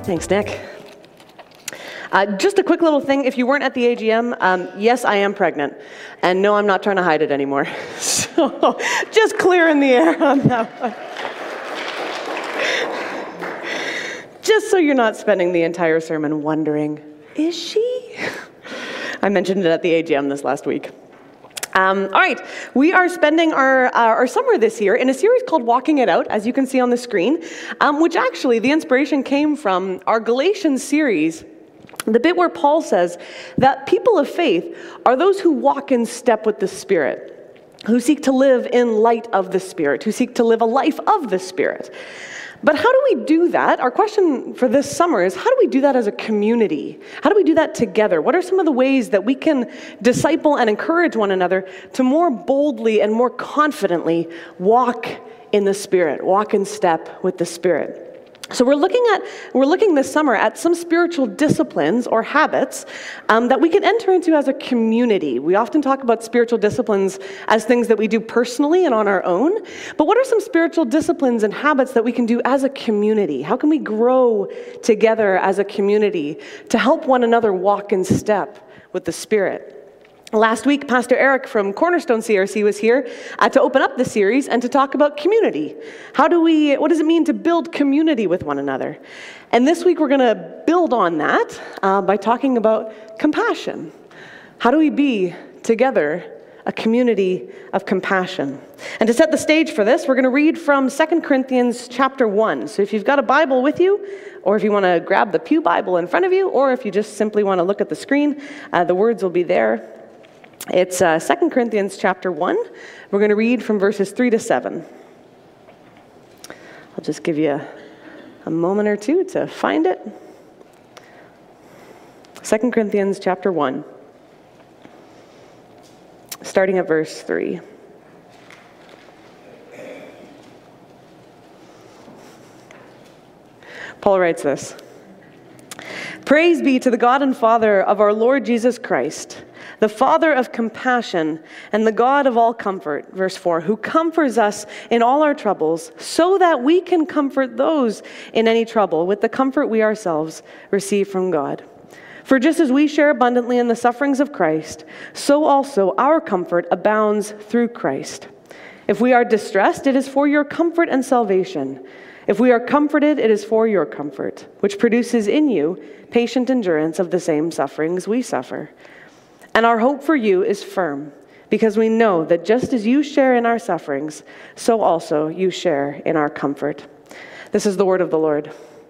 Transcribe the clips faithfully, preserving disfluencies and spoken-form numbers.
Thanks, Nick. Uh, just a quick little thing, if you weren't at the A G M, um, yes, I am pregnant. And no, I'm not trying to hide it anymore. So, just clearing the air on that one. Just so you're not spending the entire sermon wondering, is she? I mentioned it at the A G M this last week. Um, all right, we are spending our, uh, our summer this year in a series called Walking It Out, as you can see on the screen, um, which actually the inspiration came from our Galatians series, the bit where Paul says that people of faith are those who walk in step with the Spirit, who seek to live in light of the Spirit, who seek to live a life of the Spirit. But how do we do that? Our question for this summer is, how do we do that as a community? How do we do that together? What are some of the ways that we can disciple and encourage one another to more boldly and more confidently walk in the Spirit, walk in step with the Spirit? So we're looking at we're looking this summer at some spiritual disciplines or habits um, that we can enter into as a community. We often talk about spiritual disciplines as things that we do personally and on our own. But what are some spiritual disciplines and habits that we can do as a community? How can we grow together as a community to help one another walk in step with the Spirit? Last week, Pastor Eric from Cornerstone C R C was here uh, to open up the series and to talk about community. How do we, what does it mean to build community with one another? And this week, we're going to build on that uh, by talking about compassion. How do we be together a community of compassion? And to set the stage for this, we're going to read from Second Corinthians chapter one. So if you've got a Bible with you, or if you want to grab the Pew Bible in front of you, or if you just simply want to look at the screen, uh, the words will be there. It's uh, Second Corinthians chapter one. We're going to read from verses three to seven. I'll just give you a, a moment or two to find it. Second Corinthians chapter one, starting at verse three. Paul writes this: "Praise be to the God and Father of our Lord Jesus Christ, the Father of compassion and the God of all comfort," verse four, "who comforts us in all our troubles, so that we can comfort those in any trouble with the comfort we ourselves receive from God. For just as we share abundantly in the sufferings of Christ, so also our comfort abounds through Christ. If we are distressed, it is for your comfort and salvation. If we are comforted, it is for your comfort, which produces in you patient endurance of the same sufferings we suffer. And our hope for you is firm, because we know that just as you share in our sufferings, so also you share in our comfort." This is the word of the Lord.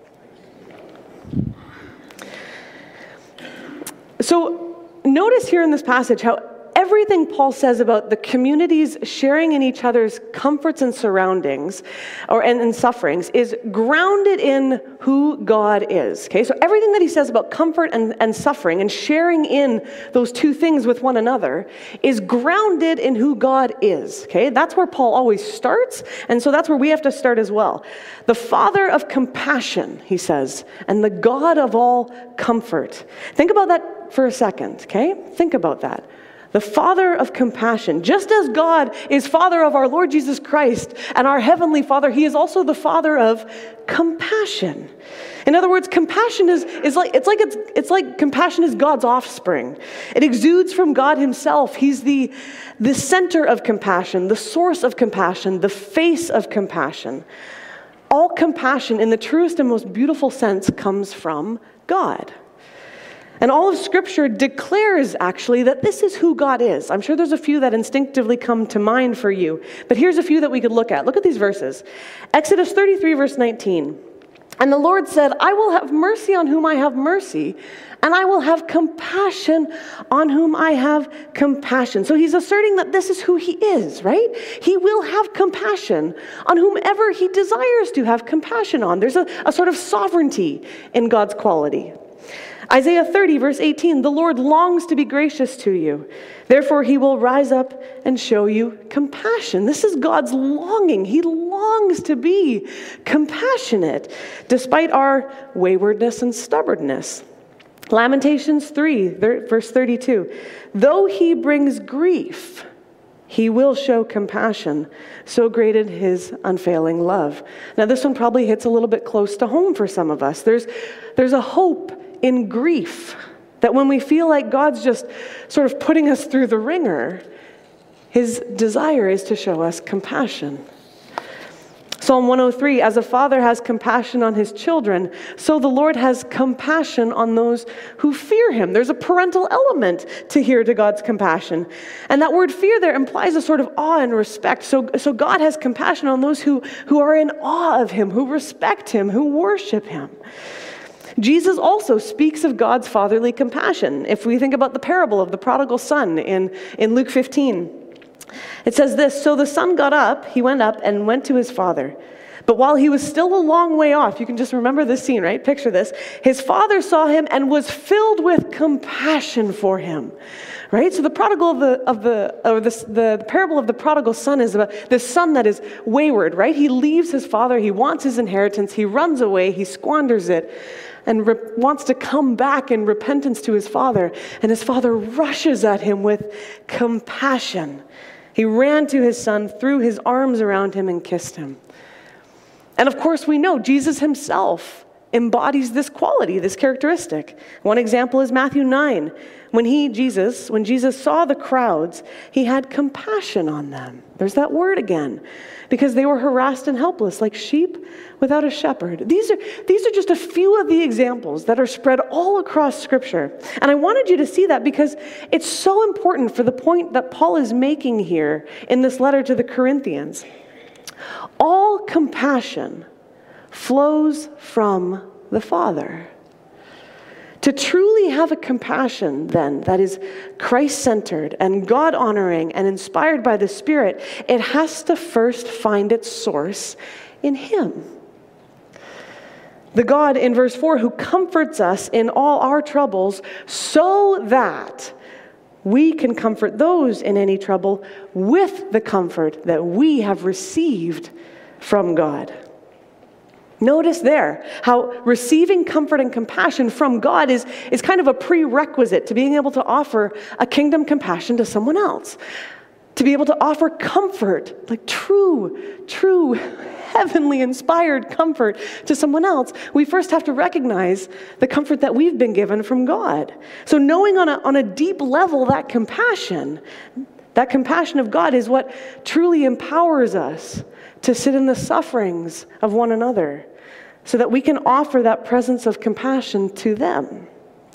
So notice here in this passage how everything Paul says about the communities sharing in each other's comforts and surroundings, or and, and sufferings, is grounded in who God is. Okay, so everything that he says about comfort and, and suffering and sharing in those two things with one another is grounded in who God is. Okay, that's where Paul always starts, and so that's where we have to start as well. The Father of compassion, he says, and the God of all comfort. Think about that for a second. Okay, think about that. The Father of compassion. Just as God is Father of our Lord Jesus Christ and our Heavenly Father, he is also the Father of compassion. In other words, compassion is, is like, it's like, it's, it's like compassion is God's offspring. It exudes from God himself. He's the, the center of compassion, the source of compassion, the face of compassion. All compassion in the truest and most beautiful sense comes from God. And all of Scripture declares, actually, that this is who God is. I'm sure there's a few that instinctively come to mind for you, but here's a few that we could look at. Look at these verses. Exodus thirty-three, verse nineteen. "And the Lord said, I will have mercy on whom I have mercy, and I will have compassion on whom I have compassion." So he's asserting that this is who he is, right? He will have compassion on whomever he desires to have compassion on. There's a, a sort of sovereignty in God's quality. Isaiah thirty, verse eighteen, "The Lord longs to be gracious to you. Therefore he will rise up and show you compassion." This is God's longing. He longs to be compassionate despite our waywardness and stubbornness. Lamentations three, verse thirty-two, "Though he brings grief He will show compassion. So great is his unfailing love. Now, this one probably hits a little bit close to home for some of us. There's, there's a hope in grief that when we feel like God's just sort of putting us through the ringer, his desire is to show us compassion. Psalm one oh three, as a father has compassion on his children, so the Lord has compassion on those who fear him. There's a parental element to here to God's compassion. And that word fear there implies a sort of awe and respect. So, so God has compassion on those who, who are in awe of him, who respect him, who worship him. Jesus also speaks of God's fatherly compassion. If we think about the parable of the prodigal son in, in Luke fifteen, it says this, so the son got up, he went up and went to his father. But while he was still a long way off, you can just remember this scene, right? Picture this. His father saw him and was filled with compassion for him, right? So the prodigal of the, of the, or the, the parable of the prodigal son is about this son that is wayward, right? He leaves his father, he wants his inheritance, he runs away, he squanders it, and re- wants to come back in repentance to his father. And his father rushes at him with compassion. He ran to his son, threw his arms around him, and kissed him. And of course, we know Jesus himself embodies this quality, this characteristic. One example is Matthew nine. When he, Jesus, when Jesus saw the crowds, he had compassion on them. There's that word again. Because they were harassed and helpless, like sheep without a shepherd. These are, these are just a few of the examples that are spread all across Scripture. And I wanted you to see that because it's so important for the point that Paul is making here in this letter to the Corinthians. All compassion flows from the Father. To truly have a compassion, then, that is Christ-centered and God-honoring and inspired by the Spirit, it has to first find its source in Him. The God in verse four who comforts us in all our troubles so that we can comfort those in any trouble with the comfort that we have received from God. Notice there how receiving comfort and compassion from God is, is kind of a prerequisite to being able to offer a kingdom compassion to someone else. To be able to offer comfort, like true, true, heavenly inspired comfort to someone else, we first have to recognize the comfort that we've been given from God. So knowing on a, on a deep level that compassion, that compassion of God is what truly empowers us to sit in the sufferings of one another so that we can offer that presence of compassion to them.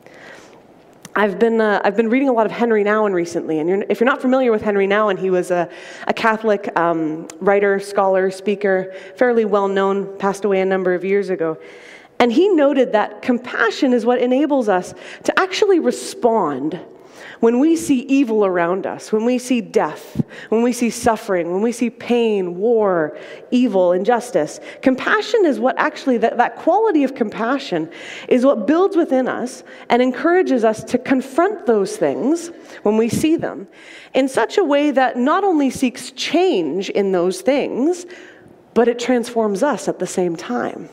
I've been uh, I've been reading a lot of Henry Nouwen recently, and you're, if you're not familiar with Henry Nouwen, he was a, a Catholic um, writer, scholar, speaker, fairly well-known, passed away a number of years ago. And he noted that compassion is what enables us to actually respond when we see evil around us, when we see death, when we see suffering, when we see pain, war, evil, injustice. Compassion is what actually, that, that quality of compassion is what builds within us and encourages us to confront those things when we see them in such a way that not only seeks change in those things, but it transforms us at the same time.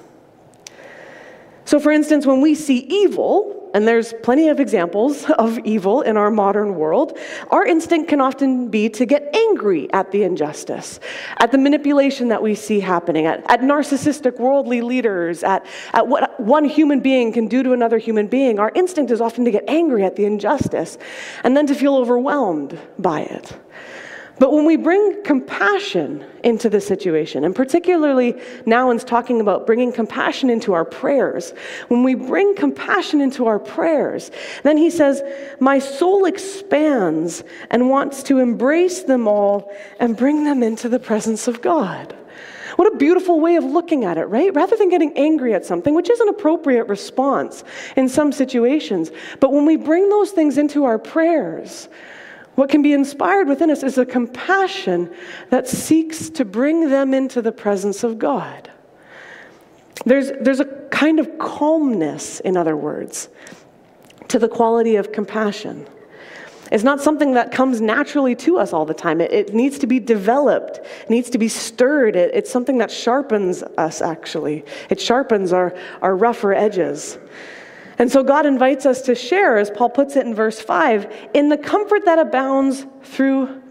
So for instance, when we see evil, and there's plenty of examples of evil in our modern world, our instinct can often be to get angry at the injustice, at the manipulation that we see happening, at, at narcissistic worldly leaders, at, at what one human being can do to another human being. Our instinct is often to get angry at the injustice and then to feel overwhelmed by it. But when we bring compassion into the situation, and particularly Nouwen's talking about bringing compassion into our prayers, when we bring compassion into our prayers, then he says, my soul expands and wants to embrace them all and bring them into the presence of God. What a beautiful way of looking at it, right? Rather than getting angry at something, which is an appropriate response in some situations, but when we bring those things into our prayers, what can be inspired within us is a compassion that seeks to bring them into the presence of God. There's, there's a kind of calmness, in other words, to the quality of compassion. It's not something that comes naturally to us all the time. It, it needs to be developed. It needs to be stirred. It, it's something that sharpens us, actually. It sharpens our, our rougher edges. And so God invites us to share, as Paul puts it in verse five, in the comfort that abounds through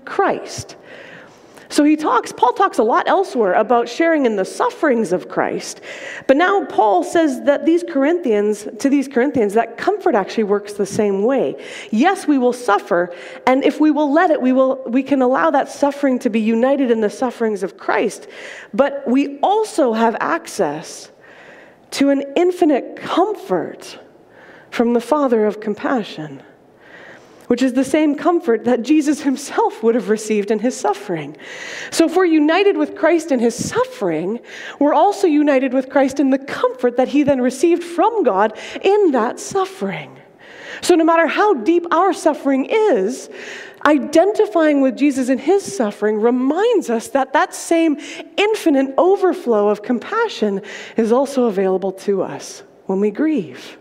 Christ. So he talks, Paul talks a lot elsewhere about sharing in the sufferings of Christ. But now Paul says that these Corinthians, to these Corinthians, that comfort actually works the same way. Yes, we will suffer, and if we will let it, we will we can allow that suffering to be united in the sufferings of Christ. But we also have access to an infinite comfort from the Father of compassion, which is the same comfort that Jesus himself would have received in his suffering. So if we're united with Christ in his suffering, we're also united with Christ in the comfort that he then received from God in that suffering. So no matter how deep our suffering is, identifying with Jesus in his suffering reminds us that that same infinite overflow of compassion is also available to us when we grieve.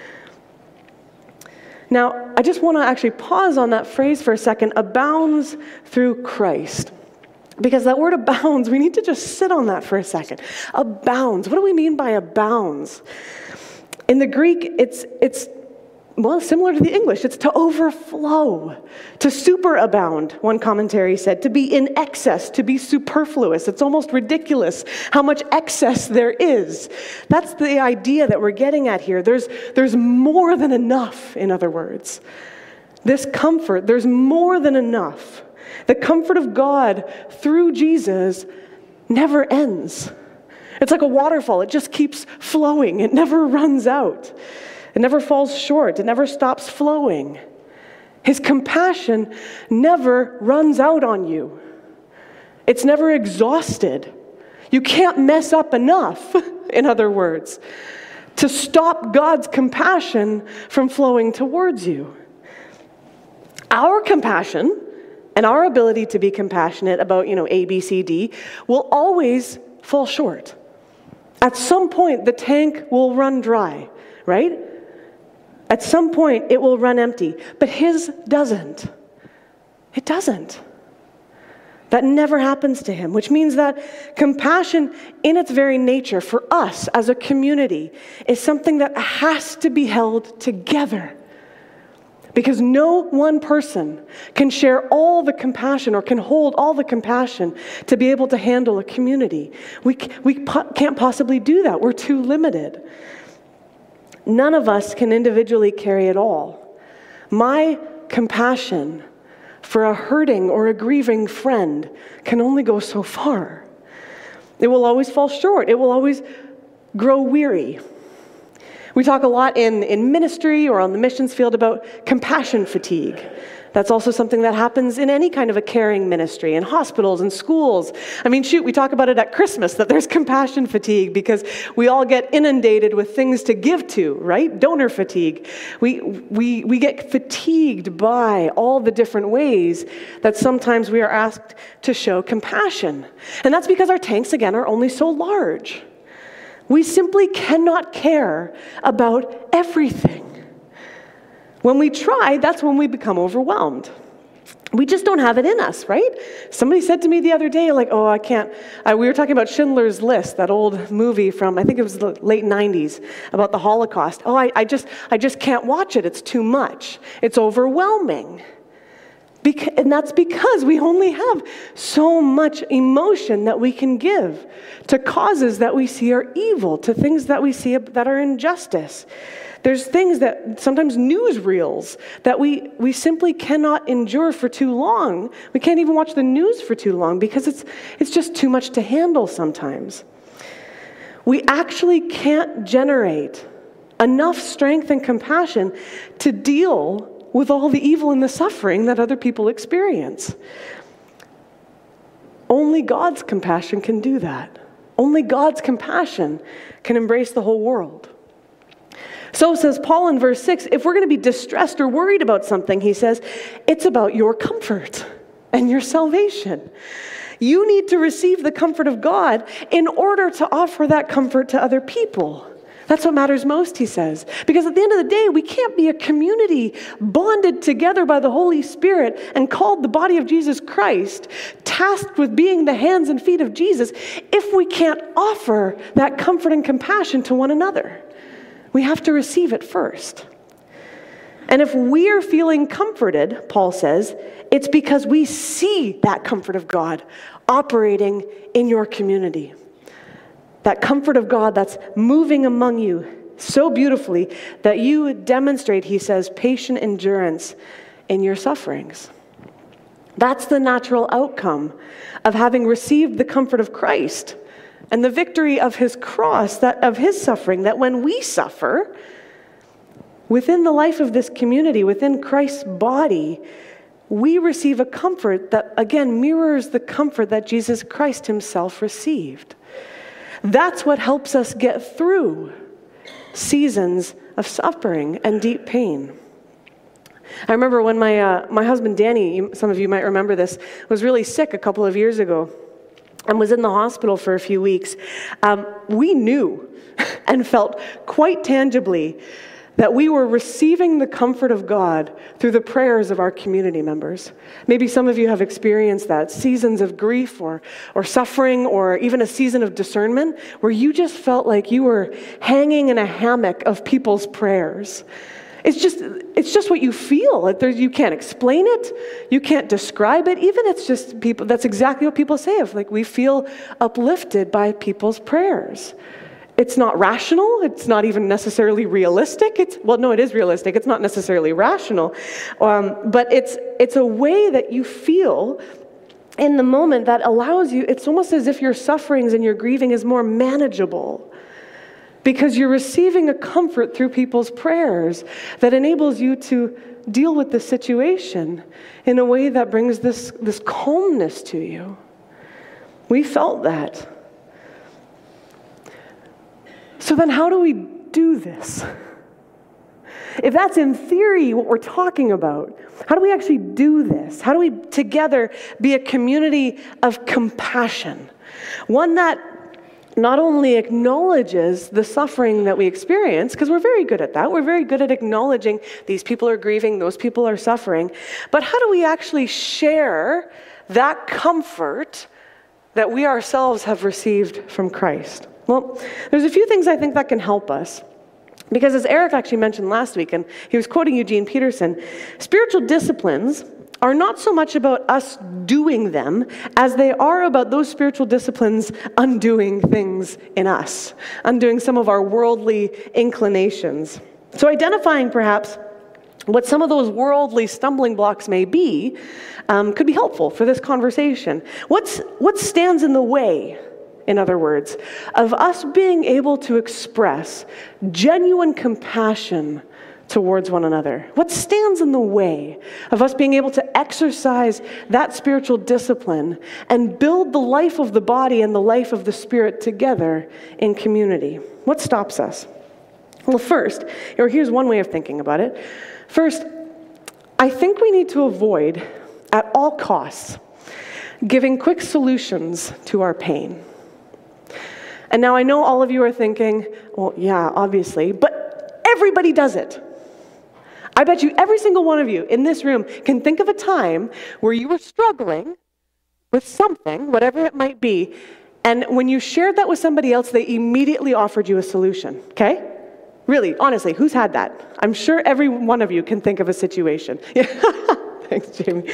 Now, I just want to actually pause on that phrase for a second, abounds through Christ. Because that word abounds, we need to just sit on that for a second. Abounds. What do we mean by abounds? In the Greek, it's it's well, similar to the English. It's to overflow, to superabound, one commentary said, to be in excess, to be superfluous. It's almost ridiculous how much excess there is. That's the idea that we're getting at here. There's, there's more than enough, in other words. This comfort, there's more than enough. The comfort of God through Jesus never ends. It's like a waterfall. It just keeps flowing. It never runs out. It never falls short. It never stops flowing. His compassion never runs out on you. It's never exhausted. You can't mess up enough, in other words, to stop God's compassion from flowing towards you. Our compassion and our ability to be compassionate about, you know, A, B, C, D will always fall short. At some point, the tank will run dry, right? At some point, it will run empty. But his doesn't. It doesn't. That never happens to him, which means that compassion in its very nature for us as a community is something that has to be held together. Because no one person can share all the compassion or can hold all the compassion to be able to handle a community. We, we po- can't possibly do that. We're too limited. None of us can individually carry it all. My compassion for a hurting or a grieving friend can only go so far. It will always fall short. It will always grow weary. We talk a lot in, in ministry or on the missions field about compassion fatigue. That's also something that happens in any kind of a caring ministry, in hospitals and schools. I mean, shoot, we talk about it at Christmas, that there's compassion fatigue because we all get inundated with things to give to, right? Donor fatigue. We, we, we get fatigued by all the different ways that sometimes we are asked to show compassion. And that's because our tanks, again, are only so large. We simply cannot care about everything. When we try, that's when we become overwhelmed. We just don't have it in us, right? Somebody said to me the other day, like, oh, I can't. I, we were talking about Schindler's List, that old movie from, I think it was the late nineties, about the Holocaust. Oh, I, I just I just can't watch it. It's too much. It's overwhelming. Beca- and that's because we only have so much emotion that we can give to causes that we see are evil, to things that we see that are injustice. There's things that, sometimes newsreels, that we, we simply cannot endure for too long. We can't even watch the news for too long because it's, it's just too much to handle sometimes. We actually can't generate enough strength and compassion to deal with all the evil and the suffering that other people experience. Only God's compassion can do that. Only God's compassion can embrace the whole world. So says Paul in verse six, if we're going to be distressed or worried about something, he says, it's about your comfort and your salvation. You need to receive the comfort of God in order to offer that comfort to other people. That's what matters most, he says. Because at the end of the day, we can't be a community bonded together by the Holy Spirit and called the body of Jesus Christ, tasked with being the hands and feet of Jesus, if we can't offer that comfort and compassion to one another. We have to receive it first. And if we are feeling comforted, Paul says, it's because we see that comfort of God operating in your community. That comfort of God that's moving among you so beautifully that you demonstrate, he says, patient endurance in your sufferings. That's the natural outcome of having received the comfort of Christ and the victory of his cross, that of his suffering, that when we suffer, within the life of this community, within Christ's body, we receive a comfort that, again, mirrors the comfort that Jesus Christ himself received. That's what helps us get through seasons of suffering and deep pain. I remember when my uh, my husband Danny, you, some of you might remember this, was really sick a couple of years ago and was in the hospital for a few weeks. Um, we knew and felt quite tangibly that we were receiving the comfort of God through the prayers of our community members. Maybe some of you have experienced that, seasons of grief or, or suffering or even a season of discernment where you just felt like you were hanging in a hammock of people's prayers. It's just, it's just what you feel. You can't explain it. You can't describe it. Even it's just people, that's exactly what people say. Of like we feel uplifted by people's prayers. It's not rational. It's not even necessarily realistic. It's well, no, it is realistic. It's not necessarily rational, um, but it's it's a way that you feel in the moment that allows you. It's almost as if your sufferings and your grieving is more manageable because you're receiving a comfort through people's prayers that enables you to deal with the situation in a way that brings this this calmness to you. We felt that. So then how do we do this? If that's in theory what we're talking about, how do we actually do this? How do we together be a community of compassion? One that not only acknowledges the suffering that we experience, because we're very good at that. We're very good at acknowledging these people are grieving, those people are suffering. But how do we actually share that comfort that we ourselves have received from Christ? Well, there's a few things I think that can help us. Because as Eric actually mentioned last week, and he was quoting Eugene Peterson, spiritual disciplines are not so much about us doing them as they are about those spiritual disciplines undoing things in us, undoing some of our worldly inclinations. So identifying perhaps what some of those worldly stumbling blocks may be um, could be helpful for this conversation. What's, what stands in the way, in other words, of us being able to express genuine compassion towards one another? What stands in the way of us being able to exercise that spiritual discipline and build the life of the body and the life of the spirit together in community? What stops us? Well, first, or here's one way of thinking about it. First, I think we need to avoid, at all costs, giving quick solutions to our pain. And now I know all of you are thinking, well, yeah, obviously, but everybody does it. I bet you every single one of you in this room can think of a time where you were struggling with something, whatever it might be, and when you shared that with somebody else, they immediately offered you a solution, okay? Really, honestly, who's had that? I'm sure every one of you can think of a situation. Thanks, Jamie.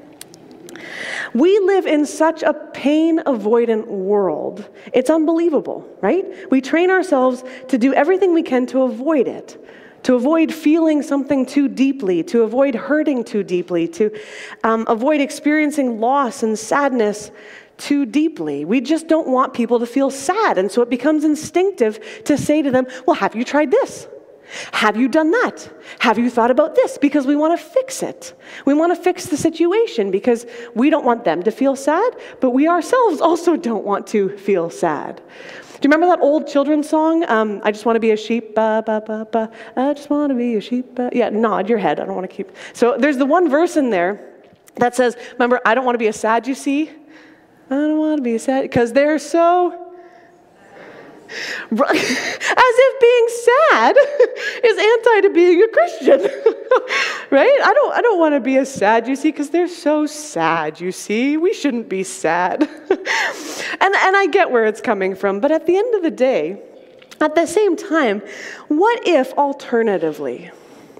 We live in such a pain-avoidant world. It's unbelievable, right? We train ourselves to do everything we can to avoid it, to avoid feeling something too deeply, to avoid hurting too deeply, to um, avoid experiencing loss and sadness too deeply. We just don't want people to feel sad, and so it becomes instinctive to say to them, well, have you tried this? Have you done that? Have you thought about this? Because we want to fix it. We want to fix the situation because we don't want them to feel sad, but we ourselves also don't want to feel sad. Do you remember that old children's song? Um, I just want to be a sheep. Ba, ba, ba, ba. I just want to be a sheep. Ba. Yeah, nod your head. I don't want to keep. So there's the one verse in there that says, remember, I don't want to be a sad, you see? I don't want to be a sad, because they're so... As if being sad is anti to being a Christian, right? I don't, I don't want to be a sad, you see, because they're so sad, you see. We shouldn't be sad. and, and I get where it's coming from, but at the end of the day, at the same time, what if alternatively,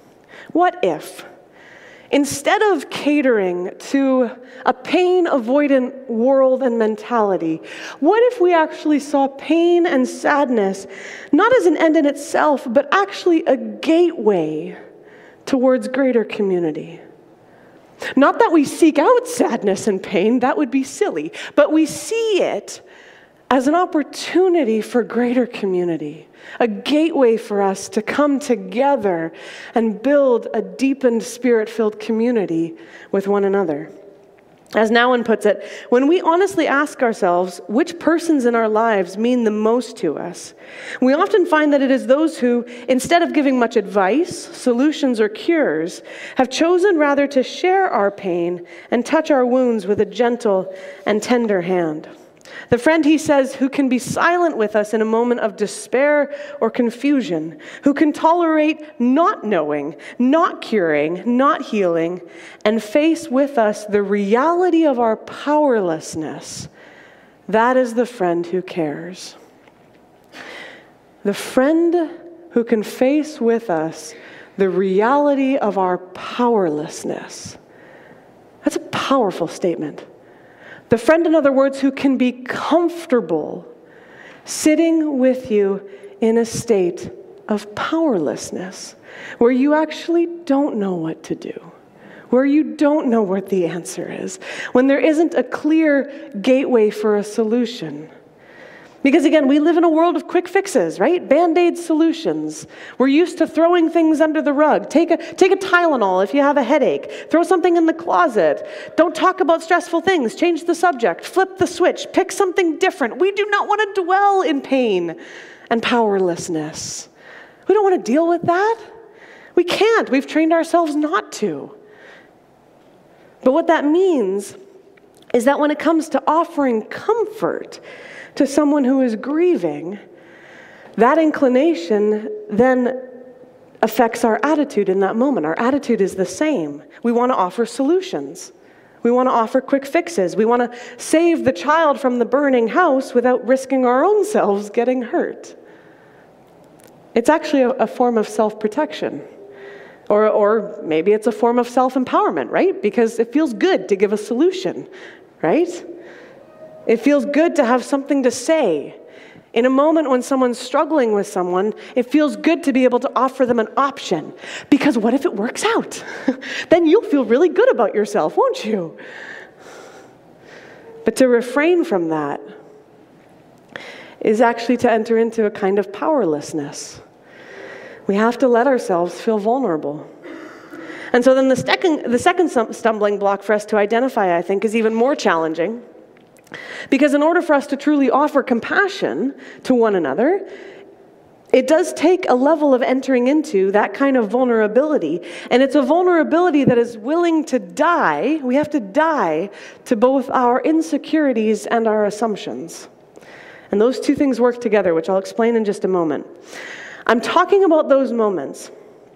What if, instead of catering to a pain-avoidant world and mentality, what if we actually saw pain and sadness not as an end in itself, but actually a gateway towards greater community? Not that we seek out sadness and pain, that would be silly, but we see it as an opportunity for greater community, a gateway for us to come together and build a deepened, spirit-filled community with one another. As Nouwen puts it, when we honestly ask ourselves which persons in our lives mean the most to us, we often find that it is those who, instead of giving much advice, solutions, or cures, have chosen rather to share our pain and touch our wounds with a gentle and tender hand. The friend, he says, who can be silent with us in a moment of despair or confusion, who can tolerate not knowing, not curing, not healing, and face with us the reality of our powerlessness, that is the friend who cares. The friend who can face with us the reality of our powerlessness. That's a powerful statement. The friend, in other words, who can be comfortable sitting with you in a state of powerlessness, where you actually don't know what to do, where you don't know what the answer is, when there isn't a clear gateway for a solution. Because again, we live in a world of quick fixes, right? Band-aid solutions. We're used to throwing things under the rug. Take a, take a Tylenol if you have a headache. Throw something in the closet. Don't talk about stressful things. Change the subject. Flip the switch. Pick something different. We do not want to dwell in pain and powerlessness. We don't want to deal with that. We can't. We've trained ourselves not to. But what that means is that when it comes to offering comfort to someone who is grieving, that inclination then affects our attitude in that moment. Our attitude is the same. We want to offer solutions. We want to offer quick fixes. We want to save the child from the burning house without risking our own selves getting hurt. It's actually a, a form of self-protection. Or, or maybe it's a form of self-empowerment, right? Because it feels good to give a solution, right? It feels good to have something to say. In a moment when someone's struggling with someone, it feels good to be able to offer them an option. Because what if it works out? Then you'll feel really good about yourself, won't you? But to refrain from that is actually to enter into a kind of powerlessness. We have to let ourselves feel vulnerable. And so then the second, the second stumbling block for us to identify, I think, is even more challenging. Because in order for us to truly offer compassion to one another, it does take a level of entering into that kind of vulnerability. And it's a vulnerability that is willing to die. We have to die to both our insecurities and our assumptions. And those two things work together, which I'll explain in just a moment. I'm talking about those moments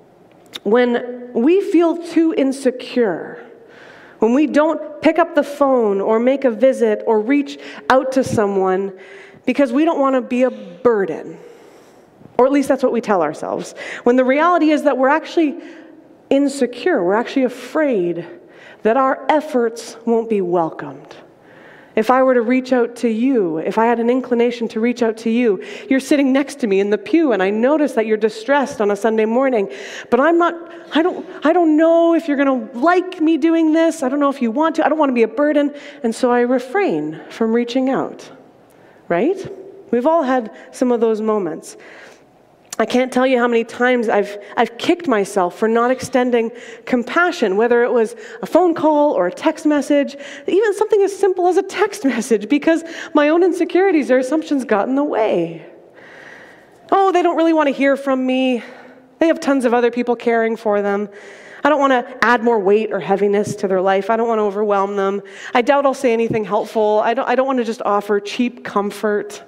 when we feel too insecure, when we don't pick up the phone or make a visit or reach out to someone because we don't want to be a burden. Or at least that's what we tell ourselves. When the reality is that we're actually insecure, we're actually afraid that our efforts won't be welcomed. If I were to reach out to you, if I had an inclination to reach out to you, you're sitting next to me in the pew and I notice that you're distressed on a Sunday morning, but I'm not, I don't, I don't know if you're going to like me doing this. I don't know if you want to. I don't want to be a burden. And so I refrain from reaching out, right? We've all had some of those moments. I can't tell you how many times I've I've kicked myself for not extending compassion, whether it was a phone call or a text message, even something as simple as a text message, because my own insecurities or assumptions got in the way. Oh, they don't really want to hear from me. They have tons of other people caring for them. I don't want to add more weight or heaviness to their life. I don't want to overwhelm them. I doubt I'll say anything helpful. I don't I don't want to just offer cheap comfort.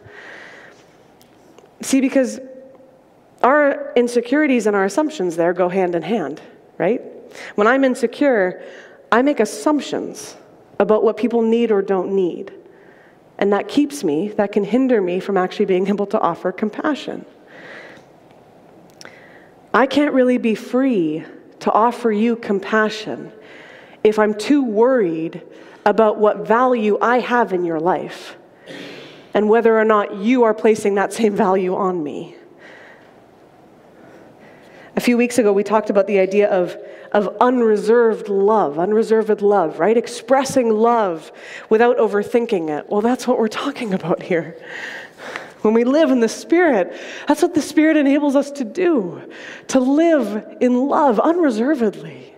See, because our insecurities and our assumptions there go hand in hand, right? When I'm insecure, I make assumptions about what people need or don't need. And that keeps me, that can hinder me from actually being able to offer compassion. I can't really be free to offer you compassion if I'm too worried about what value I have in your life and whether or not you are placing that same value on me? A few weeks ago, we talked about the idea of, of unreserved love, unreserved love, right? Expressing love without overthinking it. Well, that's what we're talking about here. When we live in the Spirit, that's what the Spirit enables us to do, to live in love unreservedly.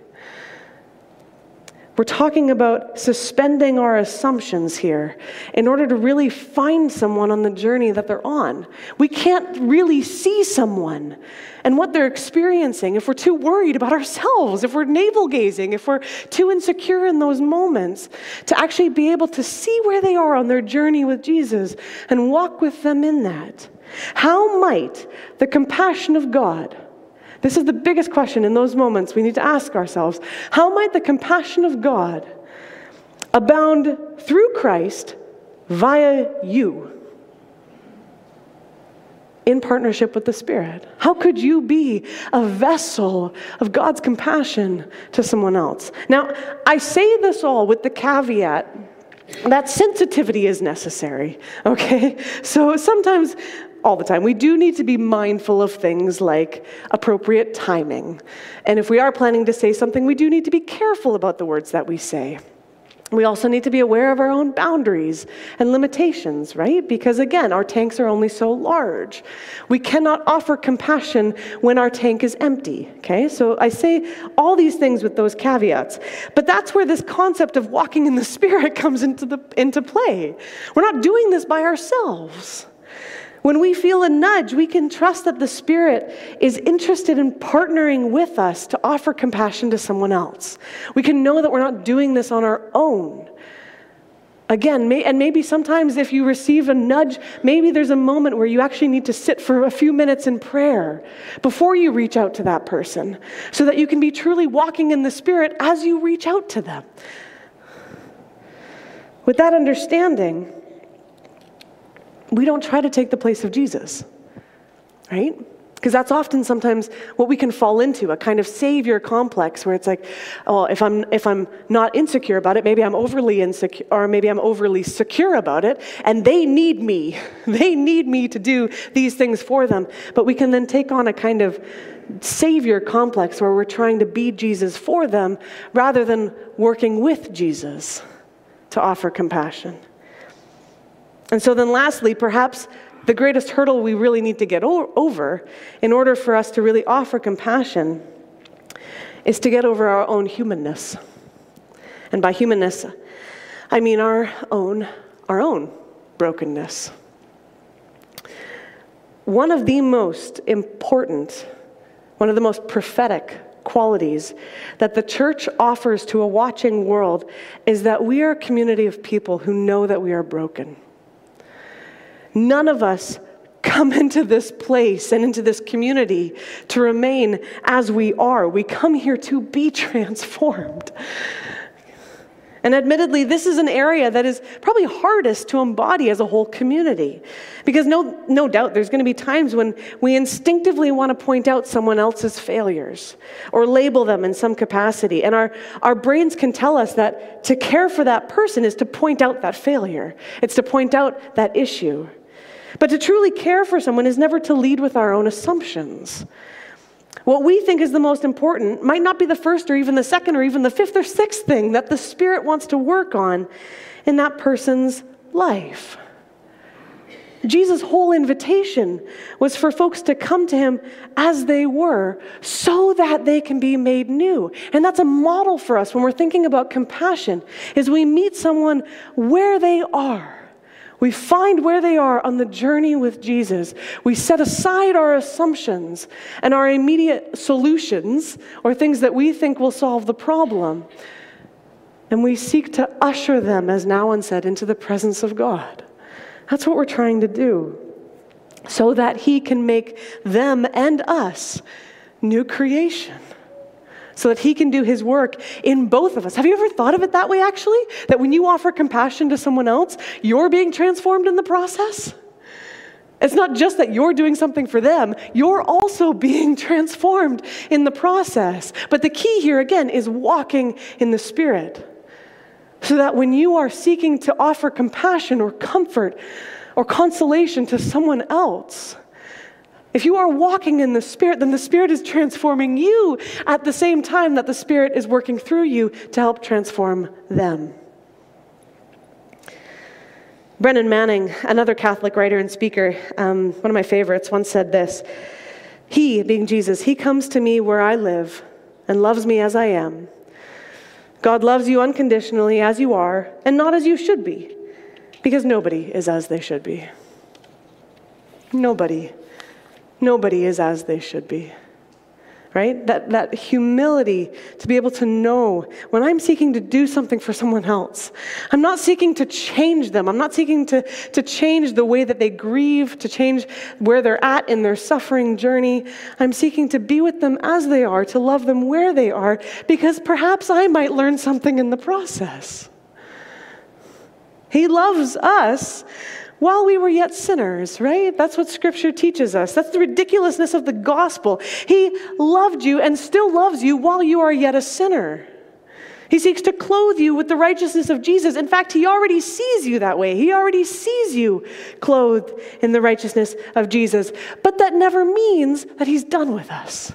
We're talking about suspending our assumptions here in order to really find someone on the journey that they're on. We can't really see someone and what they're experiencing if we're too worried about ourselves, if we're navel-gazing, if we're too insecure in those moments to actually be able to see where they are on their journey with Jesus and walk with them in that. How might the compassion of God, this is the biggest question in those moments we need to ask ourselves, how might the compassion of God abound through Christ via you in partnership with the Spirit? How could you be a vessel of God's compassion to someone else? Now, I say this all with the caveat that sensitivity is necessary, okay? So sometimes, all the time, we do need to be mindful of things like appropriate timing. And if we are planning to say something, we do need to be careful about the words that we say. We also need to be aware of our own boundaries and limitations, right? Because again, our tanks are only so large. We cannot offer compassion when our tank is empty, okay? So I say all these things with those caveats. But that's where this concept of walking in the Spirit comes into the into play. We're not doing this by ourselves. When we feel a nudge, we can trust that the Spirit is interested in partnering with us to offer compassion to someone else. We can know that we're not doing this on our own. Again, may, and maybe sometimes if you receive a nudge, maybe there's a moment where you actually need to sit for a few minutes in prayer before you reach out to that person, so that you can be truly walking in the Spirit as you reach out to them. With that understanding, we don't try to take the place of Jesus, right? Because that's often sometimes what we can fall into, a kind of savior complex where it's like, oh, if I'm if I'm not insecure about it, maybe I'm overly insecure, or maybe I'm overly secure about it, and they need me. They need me to do these things for them. But we can then take on a kind of savior complex where we're trying to be Jesus for them rather than working with Jesus to offer compassion. And so then lastly, perhaps the greatest hurdle we really need to get o- over in order for us to really offer compassion is to get over our own humanness. And by humanness, I mean our own, our own brokenness. One of the most important, one of the most prophetic qualities that the church offers to a watching world is that we are a community of people who know that we are broken. None of us come into this place and into this community to remain as we are. We come here to be transformed. And admittedly, this is an area that is probably hardest to embody as a whole community. Because no, no doubt there's going to be times when we instinctively want to point out someone else's failures or label them in some capacity. And our, our brains can tell us that to care for that person is to point out that failure. It's to point out that issue. But to truly care for someone is never to lead with our own assumptions. What we think is the most important might not be the first or even the second or even the fifth or sixth thing that the Spirit wants to work on in that person's life. Jesus' whole invitation was for folks to come to him as they were so that they can be made new. And that's a model for us when we're thinking about compassion, is we meet someone where they are. We find where they are on the journey with Jesus. We set aside our assumptions and our immediate solutions or things that we think will solve the problem. And we seek to usher them, as Nawan said, into the presence of God. That's what we're trying to do, so that he can make them and us new creation, so that he can do his work in both of us. Have you ever thought of it that way, actually? That when you offer compassion to someone else, you're being transformed in the process? It's not just that you're doing something for them, you're also being transformed in the process. But the key here, again, is walking in the Spirit. So that when you are seeking to offer compassion or comfort or consolation to someone else, if you are walking in the Spirit, then the Spirit is transforming you at the same time that the Spirit is working through you to help transform them. Brennan Manning, another Catholic writer and speaker, um, one of my favorites, once said this: "He, being Jesus, he comes to me where I live and loves me as I am. God loves you unconditionally as you are and not as you should be, because nobody is as they should be." Nobody. Nobody is as they should be. Right? That, that humility to be able to know when I'm seeking to do something for someone else, I'm not seeking to change them. I'm not seeking to, to change the way that they grieve, to change where they're at in their suffering journey. I'm seeking to be with them as they are, to love them where they are, because perhaps I might learn something in the process. He loves us while we were yet sinners, right? That's what Scripture teaches us. That's the ridiculousness of the gospel. He loved you and still loves you while you are yet a sinner. He seeks to clothe you with the righteousness of Jesus. In fact, he already sees you that way. He already sees you clothed in the righteousness of Jesus. But that never means that he's done with us.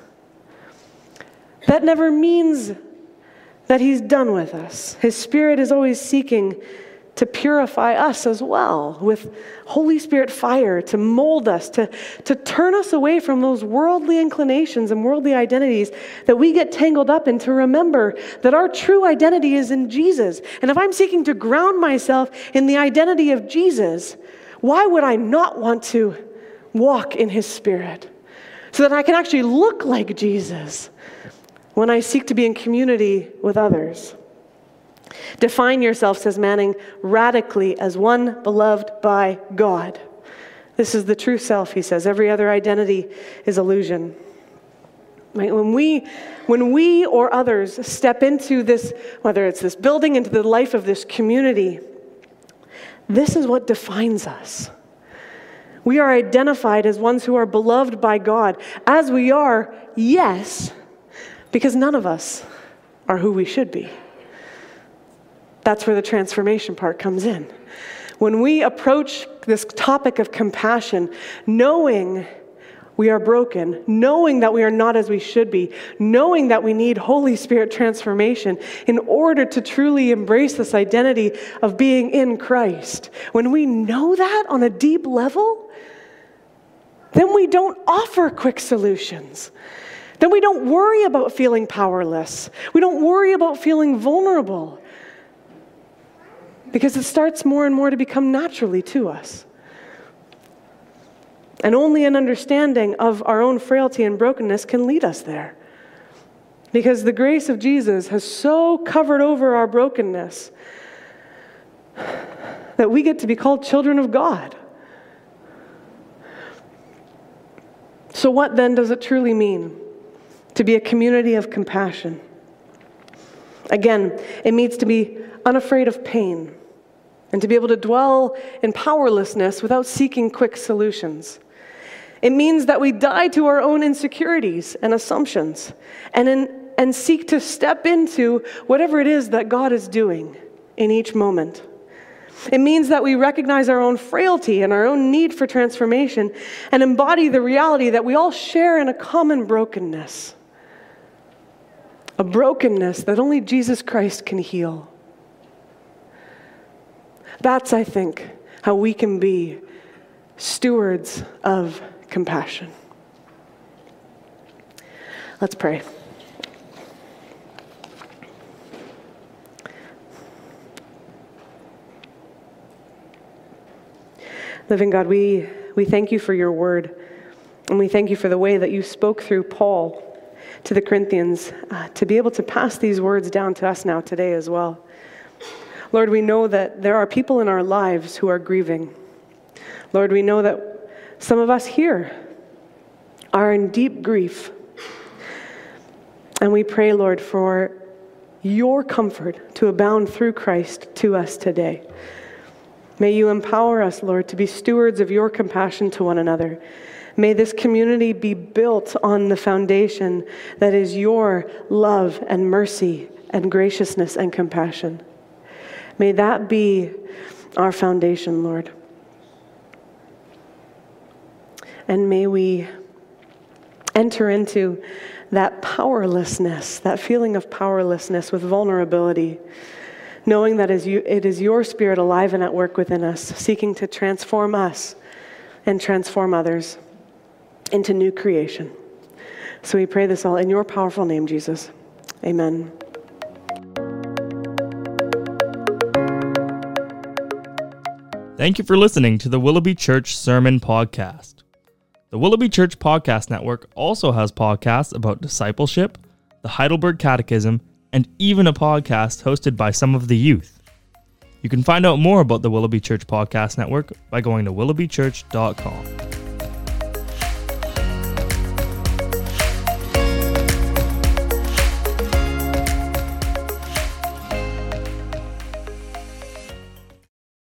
That never means that he's done with us. His Spirit is always seeking to purify us as well with Holy Spirit fire, to mold us, to, to turn us away from those worldly inclinations and worldly identities that we get tangled up in, to remember that our true identity is in Jesus. And if I'm seeking to ground myself in the identity of Jesus, why would I not want to walk in his Spirit so that I can actually look like Jesus when I seek to be in community with others? Define yourself, says Manning, radically as one beloved by God. This is the true self, he says. Every other identity is illusion. Right? When we, when we or others step into this, whether it's this building, into the life of this community, this is what defines us. We are identified as ones who are beloved by God, as we are, yes, because none of us are who we should be. That's where the transformation part comes in. When we approach this topic of compassion, knowing we are broken, knowing that we are not as we should be, knowing that we need Holy Spirit transformation in order to truly embrace this identity of being in Christ, when we know that on a deep level, then we don't offer quick solutions. Then we don't worry about feeling powerless. We don't worry about feeling vulnerable. Because it starts more and more to become naturally to us. And only an understanding of our own frailty and brokenness can lead us there. Because the grace of Jesus has so covered over our brokenness that we get to be called children of God. So what then does it truly mean to be a community of compassion? Again, it means to be unafraid of pain, and to be able to dwell in powerlessness without seeking quick solutions. It means that we die to our own insecurities and assumptions and, in, and seek to step into whatever it is that God is doing in each moment. It means that we recognize our own frailty and our own need for transformation and embody the reality that we all share in a common brokenness. A brokenness that only Jesus Christ can heal. That's, I think, how we can be stewards of compassion. Let's pray. Living God, we, we thank you for your word, and we thank you for the way that you spoke through Paul to the Corinthians uh, to be able to pass these words down to us now today as well. Lord, we know that there are people in our lives who are grieving. Lord, we know that some of us here are in deep grief. And we pray, Lord, for your comfort to abound through Christ to us today. May you empower us, Lord, to be stewards of your compassion to one another. May this community be built on the foundation that is your love and mercy and graciousness and compassion. May that be our foundation, Lord. And may we enter into that powerlessness, that feeling of powerlessness with vulnerability, knowing that it is your Spirit alive and at work within us, seeking to transform us and transform others into new creation. So we pray this all in your powerful name, Jesus. Amen. Thank you for listening to the Willoughby Church Sermon Podcast. The Willoughby Church Podcast Network also has podcasts about discipleship, the Heidelberg Catechism, and even a podcast hosted by some of the youth. You can find out more about the Willoughby Church Podcast Network by going to willoughby church dot com.